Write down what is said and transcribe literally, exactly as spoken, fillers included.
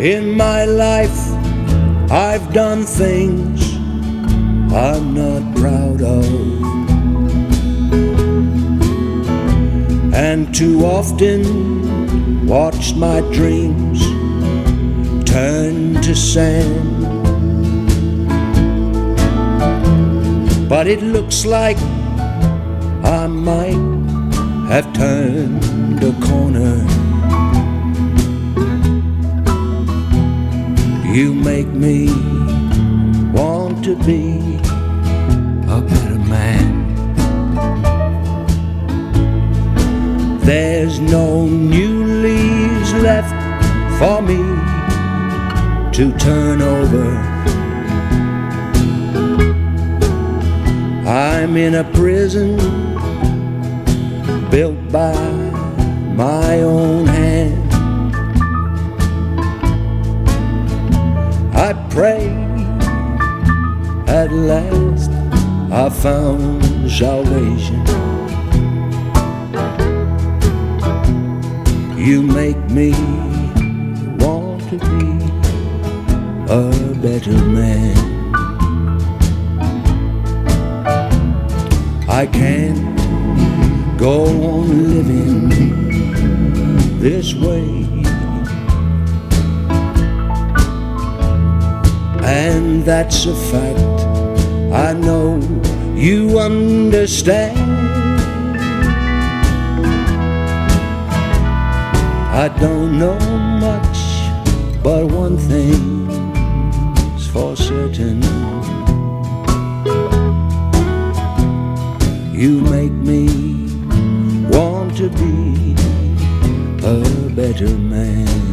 In my life, I've done things I'm not proud of, and too often watched my dreams turn to sand. But it looks like I might have turned a corner. You make me want to be a better man. There's no new leaves left for me to turn over. I'm in a prison built by my own hand. I pray at last I found salvation. You make me want to be a better man. I can't go on living this way, and that's a fact I know you understand. I don't know much, but one thing's for certain: you make me want to be a better man.